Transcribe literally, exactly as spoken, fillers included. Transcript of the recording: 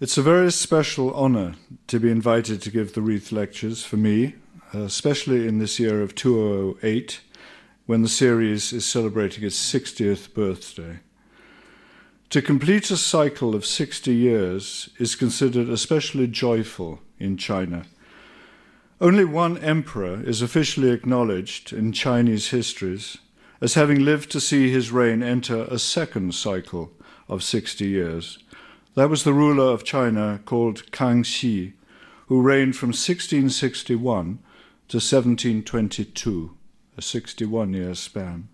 It's a very special honour to be invited to give the Wreath Lectures for me, especially in this year of two thousand eight, when the series is celebrating its sixtieth birthday. To complete a cycle of sixty years is considered especially joyful in China. Only one emperor is officially acknowledged in Chinese histories as having lived to see his reign enter a second cycle of sixty years. That was the ruler of China called Kangxi, who reigned from sixteen sixty-one to seventeen twenty-two, a sixty-one-year span.